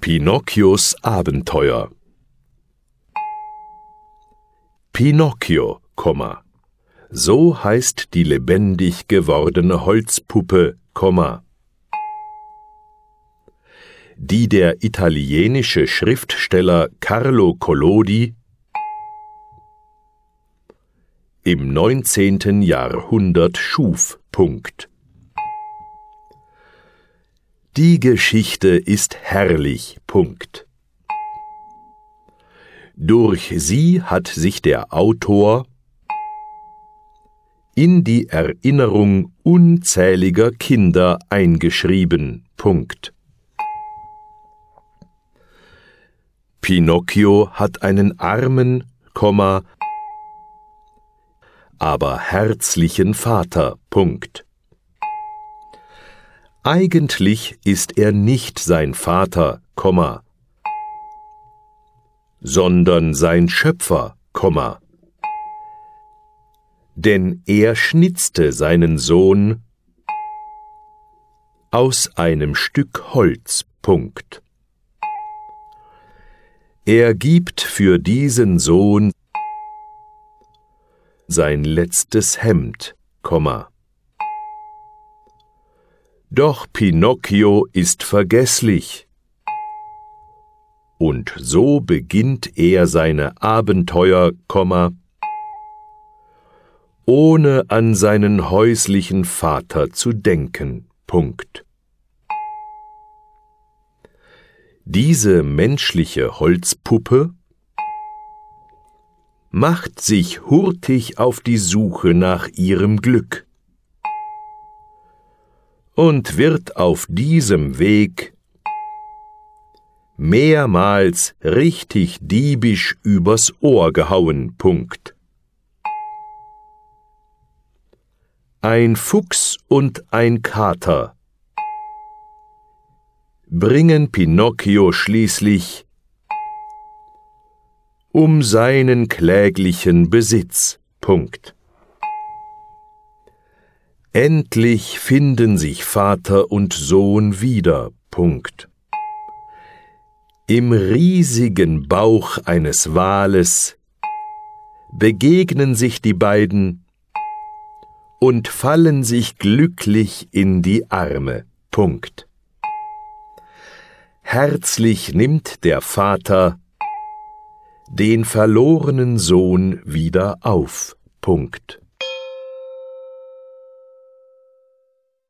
Pinocchios Abenteuer. Pinocchio, so heißt die lebendig gewordene Holzpuppe, die der italienische Schriftsteller Carlo Collodi im 19. Jahrhundert schuf. Die Geschichte ist herrlich. Durch sie hat sich der Autor in die Erinnerung unzähliger Kinder eingeschrieben. Pinocchio hat einen armen, aber herzlichen Vater. Eigentlich ist er nicht sein Vater, sondern sein Schöpfer, denn er schnitzte seinen Sohn aus einem Stück Holz. Er gibt für diesen Sohn sein letztes Hemd, Doch Pinocchio ist vergesslich, und so beginnt er seine Abenteuer, ohne an seinen häuslichen Vater zu denken. Diese menschliche Holzpuppe macht sich hurtig auf die Suche nach ihrem Glück und wird auf diesem Weg mehrmals richtig diebisch übers Ohr gehauen. Ein Fuchs und ein Kater bringen Pinocchio schließlich um seinen kläglichen Besitz. Endlich finden sich Vater und Sohn wieder. Im riesigen Bauch eines Wales begegnen sich die beiden und fallen sich glücklich in die Arme. Herzlich nimmt der Vater den verlorenen Sohn wieder auf.